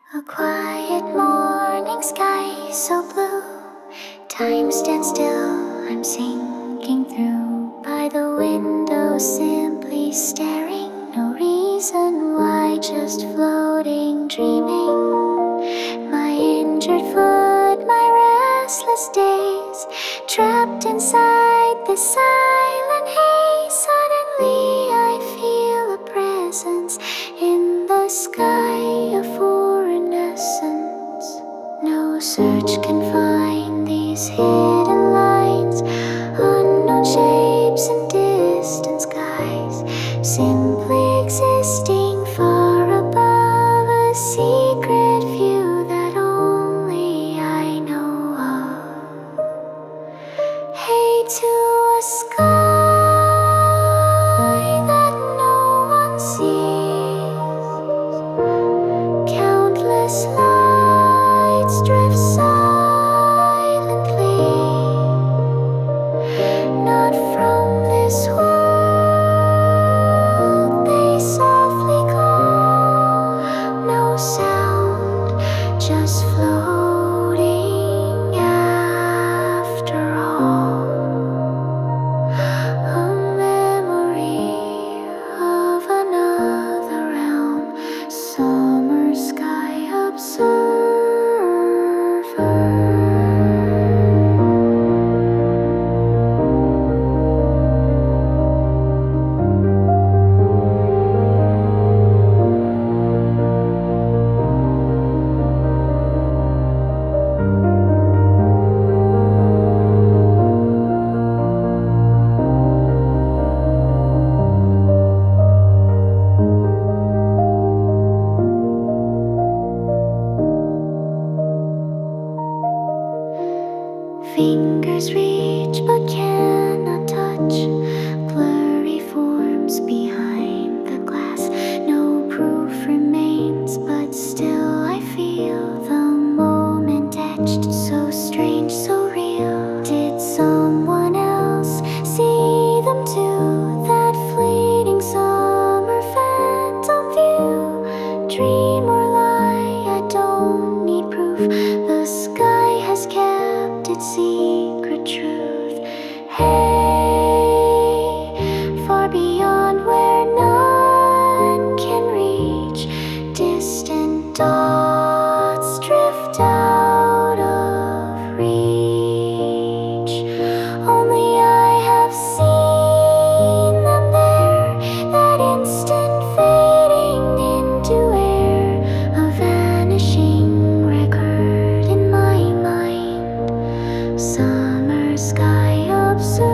A quiet morning sky so blue. Time stands still, I'm sinking through. By the window simply staring. No reason why, just floating, dreaming. My injured foot, my restless days, trapped inside this silent haze. Suddenly I feel a presence in the sky, a foreign essence. No search can find these hidden lines, unknown shapes and distant skies, simply existing far above, a secret view that only I know of. Hey, to a sky that no one sees, countless lights drift silently, not from this world, they softly call. No sound, just floating after all. A memory of another realm, summer sky observer. Fingers reach but cannot touch, blurry forms behind the glass. No proof remains, but still I feel the moment etched. So strange, so real. Did someone else see them too? That fleeting summer phantom view, dream or lie, I don't need proof. The sky has kept its secret truth. Hey, far beyond where none can reach, distant dots drift out of reach. Only I have seen them there, that instant fading into air, a vanishing record in my mind. Summer sky observer.